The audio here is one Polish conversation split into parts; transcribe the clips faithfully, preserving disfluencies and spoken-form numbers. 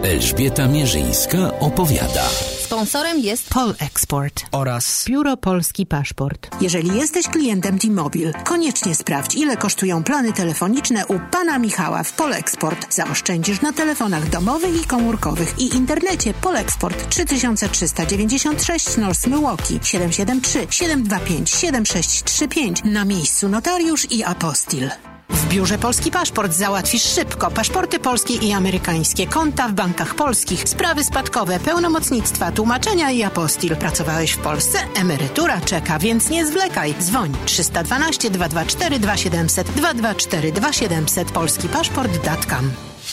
Elżbieta Mierzyńska opowiada. Sponsorem jest Polexport oraz Biuro Polski Paszport. Jeżeli jesteś klientem T-Mobile, koniecznie sprawdź, ile kosztują plany telefoniczne u pana Michała w Polexport. Zaoszczędzisz na telefonach domowych i komórkowych i internecie. Polexport trzy tysiące trzysta dziewięćdziesiąt sześć North Milwaukee siedem siedem trzy siedem dwa pięć siedem sześć trzy pięć. Na miejscu notariusz i apostil. W Biurze Polski Paszport załatwisz szybko paszporty polskie i amerykańskie, konta w bankach polskich, sprawy spadkowe, pełnomocnictwa, tłumaczenia i apostil. Pracowałeś w Polsce? Emerytura czeka, więc nie zwlekaj. Dzwoń trzysta dwanaście, dwieście dwadzieścia cztery, dwa siedemset, dwa dwa cztery, dwa siedemset, polski paszport kropka com.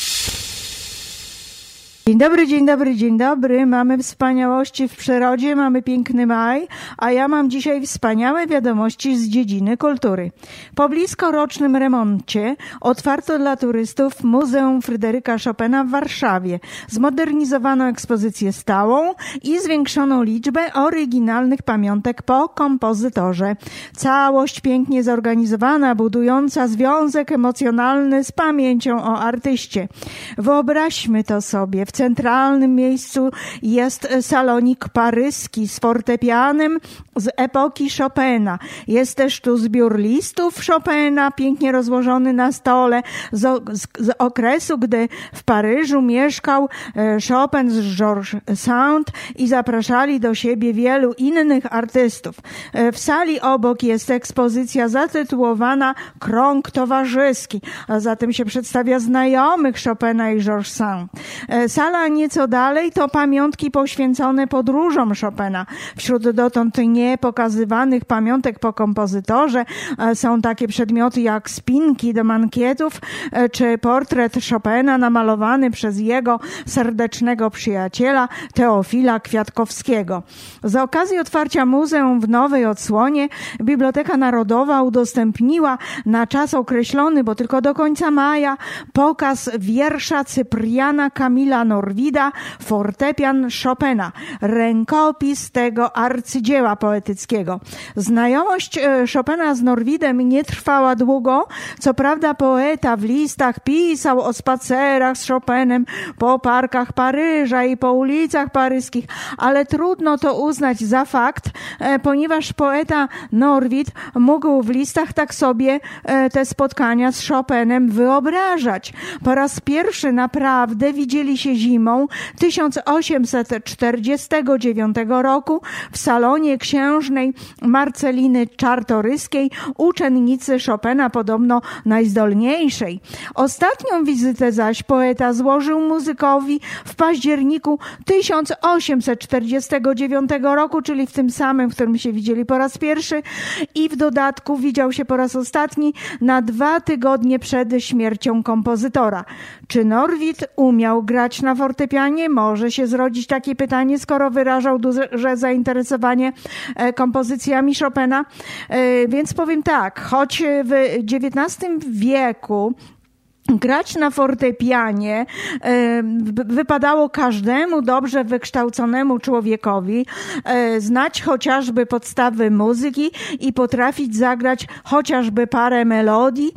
Dzień dobry, dzień dobry, dzień dobry. Mamy wspaniałości w przyrodzie, mamy piękny maj, a ja mam dzisiaj wspaniałe wiadomości z dziedziny kultury. Po bliskorocznym remoncie otwarto dla turystów Muzeum Fryderyka Chopina w Warszawie. Zmodernizowano ekspozycję stałą i zwiększono liczbę oryginalnych pamiątek po kompozytorze. Całość pięknie zorganizowana, budująca związek emocjonalny z pamięcią o artyście. Wyobraźmy to sobie. W centralnym miejscu jest salonik paryski z fortepianem z epoki Chopina. Jest też tu zbiór listów Chopina, pięknie rozłożony na stole, z, z, z okresu, gdy w Paryżu mieszkał Chopin z Georges Sand i zapraszali do siebie wielu innych artystów. W sali obok jest ekspozycja zatytułowana Krąg Towarzyski, a zatem się przedstawia znajomych Chopina i Georges Sand. Sala nieco dalej to pamiątki poświęcone podróżom Chopina. Wśród dotąd niepokazywanych pamiątek po kompozytorze są takie przedmioty jak spinki do mankietów, czy portret Chopina namalowany przez jego serdecznego przyjaciela Teofila Kwiatkowskiego. Z okazji otwarcia muzeum w nowej odsłonie Biblioteka Narodowa udostępniła na czas określony, bo tylko do końca maja, pokaz wiersza Cypriana Kamila Norwida, fortepian Chopina, rękopis tego arcydzieła poetyckiego. Znajomość Chopina z Norwidem nie trwała długo. Co prawda poeta w listach pisał o spacerach z Chopinem po parkach Paryża i po ulicach paryskich, ale trudno to uznać za fakt, ponieważ poeta Norwid mógł w listach tak sobie te spotkania z Chopinem wyobrażać. Po raz pierwszy naprawdę widzieli się zimą tysiąc osiemset czterdziestego dziewiątego roku w salonie księżnej Marceliny Czartoryskiej, uczennicy Chopina, podobno najzdolniejszej. Ostatnią wizytę zaś poeta złożył muzykowi w październiku tysiąc osiemset czterdziestego dziewiątego roku, czyli w tym samym, w którym się widzieli po raz pierwszy, i w dodatku widział się po raz ostatni na dwa tygodnie przed śmiercią kompozytora. Czy Norwid umiał grać na fortepianie? Może się zrodzić takie pytanie, skoro wyrażał duże zainteresowanie kompozycjami Chopina. Więc powiem tak, choć w dziewiętnastym wieku grać na fortepianie e, wypadało każdemu dobrze wykształconemu człowiekowi, e, znać chociażby podstawy muzyki i potrafić zagrać chociażby parę melodii,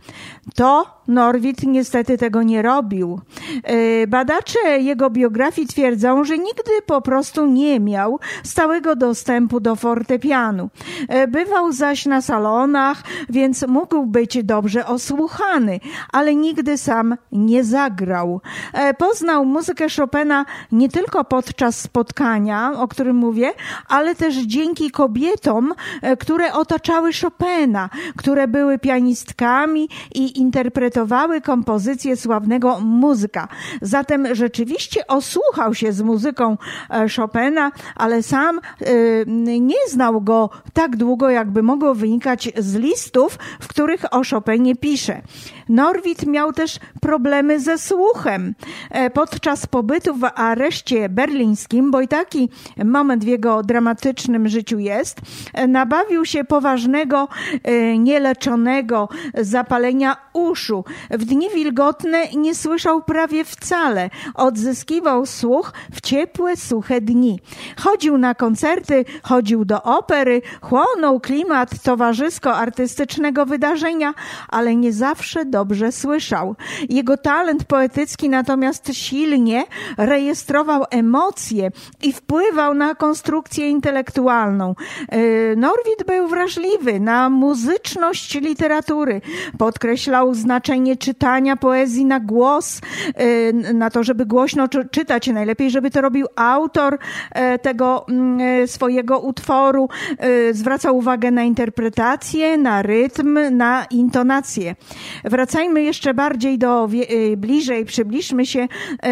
to Norwid niestety tego nie robił. E, badacze jego biografii twierdzą, że nigdy po prostu nie miał stałego dostępu do fortepianu. E, bywał zaś na salonach, więc mógł być dobrze osłuchany, ale nigdy sam nie zagrał. Poznał muzykę Chopina nie tylko podczas spotkania, o którym mówię, ale też dzięki kobietom, które otaczały Chopina, które były pianistkami i interpretowały kompozycje sławnego muzyka. Zatem rzeczywiście osłuchał się z muzyką Chopina, ale sam nie znał go tak długo, jakby mogło wynikać z listów, w których o Chopinie pisze. Norwid miał też problemy ze słuchem. Podczas pobytu w areszcie berlińskim, bo i taki moment w jego dramatycznym życiu jest, nabawił się poważnego, nieleczonego zapalenia uszu. głosu. W dni wilgotne nie słyszał prawie wcale. Odzyskiwał słuch w ciepłe, suche dni. Chodził na koncerty, chodził do opery, chłonął klimat towarzysko-artystycznego wydarzenia, ale nie zawsze dobrze słyszał. Jego talent poetycki natomiast silnie rejestrował emocje i wpływał na konstrukcję intelektualną. Norwid był wrażliwy na muzyczność literatury. Podkreślał znaczenie czytania poezji na głos, na to, żeby głośno czytać. Najlepiej, żeby to robił autor tego swojego utworu. Zwracał uwagę na interpretację, na rytm, na intonację. Wracajmy jeszcze bardziej do, bliżej, przybliżmy się,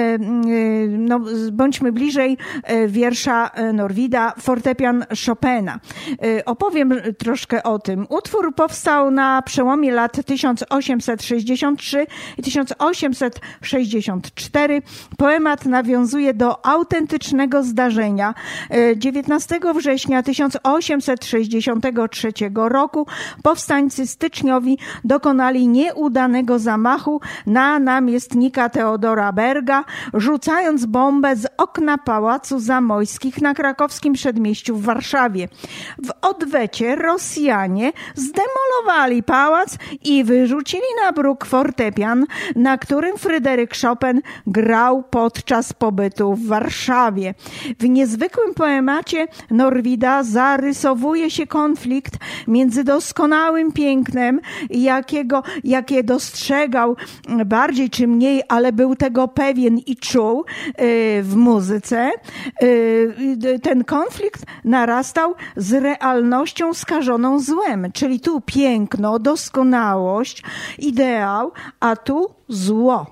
no, bądźmy bliżej wiersza Norwida, fortepian Chopina. Opowiem troszkę o tym. Utwór powstał na przełomie lat tysiąc osiemset sześćdziesiąt trzy i tysiąc osiemset sześćdziesiąt cztery. Poemat nawiązuje do autentycznego zdarzenia. dziewiętnastego września tysiąc osiemset sześćdziesiątego trzeciego roku powstańcy styczniowi dokonali nieudanego zamachu na namiestnika Teodora Berga, rzucając bombę z okna Pałacu Zamojskich na krakowskim przedmieściu w Warszawie. W odwecie Rosjanie zdemolowali pałac i wyrzucili na bruk fortepian, na którym Fryderyk Chopin grał podczas pobytu w Warszawie. W niezwykłym poemacie Norwida zarysowuje się konflikt między doskonałym pięknem, jakiego, jakie dostrzegał bardziej czy mniej, ale był tego pewien i czuł w muzyce. Ten konflikt narastał z realnością skażoną złem, czyli tu piękno, doskonałość, ideał, a tu zło.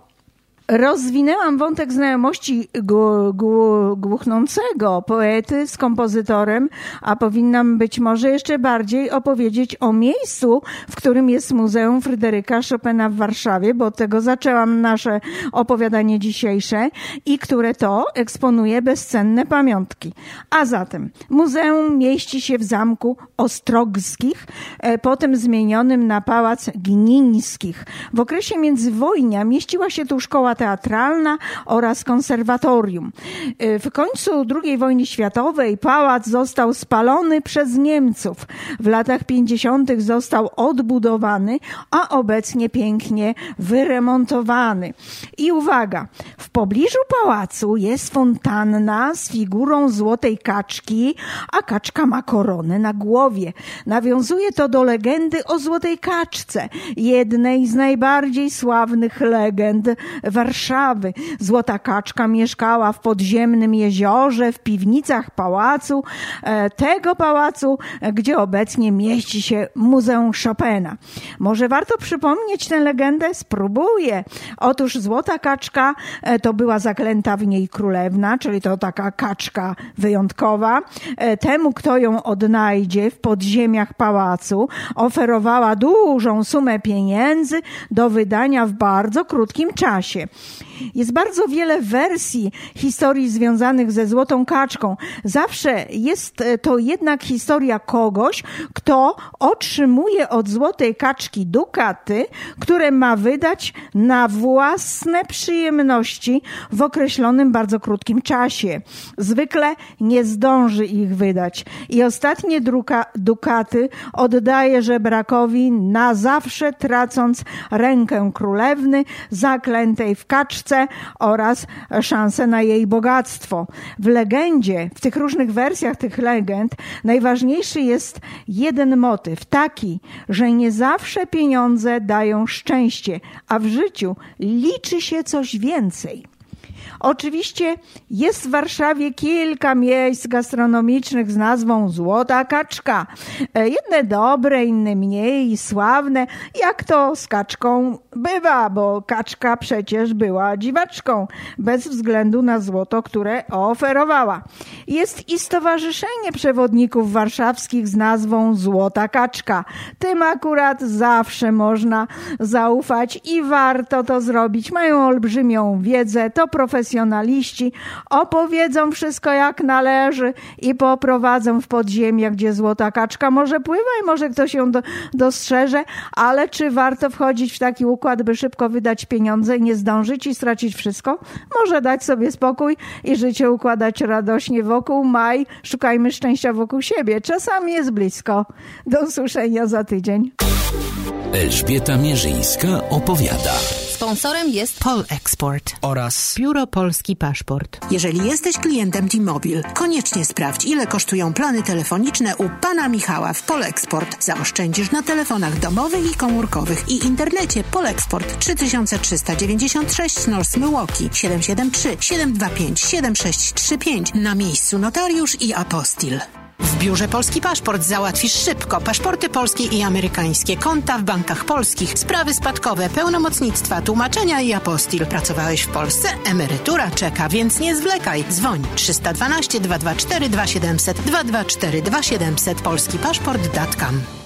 Rozwinęłam wątek znajomości gu, gu, głuchnącego poety z kompozytorem, a powinnam być może jeszcze bardziej opowiedzieć o miejscu, w którym jest Muzeum Fryderyka Chopina w Warszawie, bo od tego zaczęłam nasze opowiadanie dzisiejsze i które to eksponuje bezcenne pamiątki. A zatem muzeum mieści się w Zamku Ostrogskich, potem zmienionym na Pałac Gnińskich. W okresie międzywojnia mieściła się tu szkoła teatralna oraz konserwatorium. W końcu drugiej wojny światowej pałac został spalony przez Niemców. W latach pięćdziesiątych został odbudowany, a obecnie pięknie wyremontowany. I uwaga, w pobliżu pałacu jest fontanna z figurą złotej kaczki, a kaczka ma koronę na głowie. Nawiązuje to do legendy o złotej kaczce, jednej z najbardziej sławnych legend Warszawy. Złota kaczka mieszkała w podziemnym jeziorze, w piwnicach pałacu, tego pałacu, gdzie obecnie mieści się Muzeum Chopina. Może warto przypomnieć tę legendę? Spróbuję. Otóż złota kaczka to była zaklęta w niej królewna, czyli to taka kaczka wyjątkowa. Temu, kto ją odnajdzie w podziemiach pałacu, oferowała dużą sumę pieniędzy do wydania w bardzo krótkim czasie. Jest bardzo wiele wersji historii związanych ze złotą kaczką. Zawsze jest to jednak historia kogoś, kto otrzymuje od złotej kaczki dukaty, które ma wydać na własne przyjemności w określonym bardzo krótkim czasie. Zwykle nie zdąży ich wydać i ostatnie druka, dukaty oddaje żebrakowi na zawsze, tracąc rękę królewny zaklętej w kaczce oraz szansę na jej bogactwo. W legendzie, w tych różnych wersjach tych legend, najważniejszy jest jeden motyw, taki, że nie zawsze pieniądze dają szczęście, a w życiu liczy się coś więcej. Oczywiście jest w Warszawie kilka miejsc gastronomicznych z nazwą Złota Kaczka. Jedne dobre, inne mniej sławne, jak to z kaczką bywa, bo kaczka przecież była dziwaczką, bez względu na złoto, które oferowała. Jest i Stowarzyszenie Przewodników Warszawskich z nazwą Złota Kaczka. Tym akurat zawsze można zaufać i warto to zrobić. Mają olbrzymią wiedzę, to profesjonalnie profesjonaliści opowiedzą wszystko jak należy i poprowadzą w podziemia, gdzie złota kaczka może pływa i może ktoś ją do, dostrzeże, ale czy warto wchodzić w taki układ, by szybko wydać pieniądze i nie zdążyć i stracić wszystko? Może dać sobie spokój i życie układać radośnie wokół. Maj, szukajmy szczęścia wokół siebie. Czasami jest blisko. Do usłyszenia za tydzień. Elżbieta Mierzyńska opowiada. Sponsorem jest Pol Export Oraz Biuro Polski Paszport. Jeżeli jesteś klientem T-Mobile, koniecznie sprawdź, ile kosztują plany telefoniczne u pana Michała w Polexport. Zaoszczędzisz na telefonach domowych i komórkowych i internecie. Polexport trzy tysiące trzysta dziewięćdziesiąt sześć North Milwaukee siedem siedem trzy siedem dwa pięć siedem sześć trzy pięć. Na miejscu notariusz i apostil. W Biurze Polski Paszport załatwisz szybko paszporty polskie i amerykańskie, konta w bankach polskich, sprawy spadkowe, pełnomocnictwa, tłumaczenia i apostil. Pracowałeś w Polsce? Emerytura czeka, więc nie zwlekaj. Dzwoń trzysta dwanaście, dwieście dwadzieścia cztery, dwa siedemset, dwa dwa cztery, dwa siedemset, polski paszport kropka com.